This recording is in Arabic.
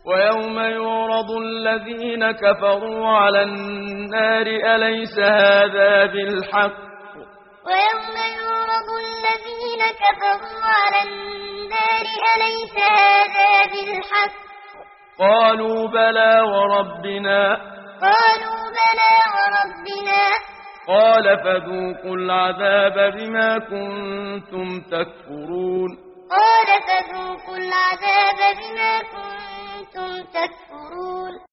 ويوم يعرض الذين كفروا على النار أليس هذا بالحق ويوم يعرض الذين كفروا على النار أليس هذا بالحق قالوا بلى وربنا قال فذوقوا العذاب بما كنتم تكفرون